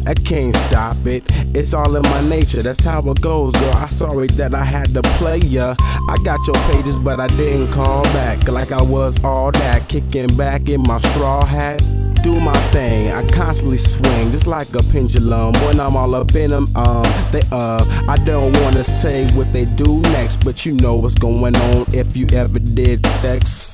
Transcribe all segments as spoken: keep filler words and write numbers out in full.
I can't stop it. It's all in my nature, that's how it goes, girl. I'm sorry that I had to play ya. I got your pages, but I didn't call back. Like I was all that, kicking back in my straw hat. Do my thing, I constantly swing just like a pendulum. When I'm all up in them, um, they uh, I don't wanna say what they do next, but you know what's going on if you ever did sex.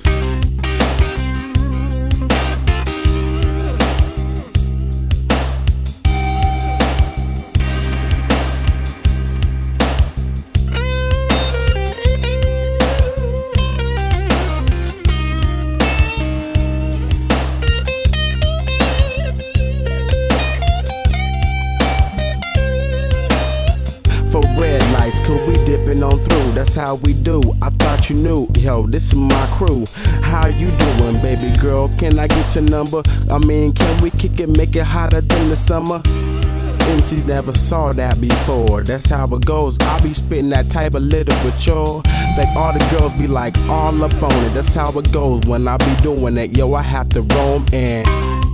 For red lights, cause we dipping on through, that's how we do. I thought you knew, yo, this is my crew. How you doing, baby girl? Can I get your number? I mean, can we kick it, make it hotter than the summer? M Cs never saw that before, that's how it goes. I be spitting that type of literature that all the girls be like all up on it. That's how it goes when I be doing it, yo, I have to roam in.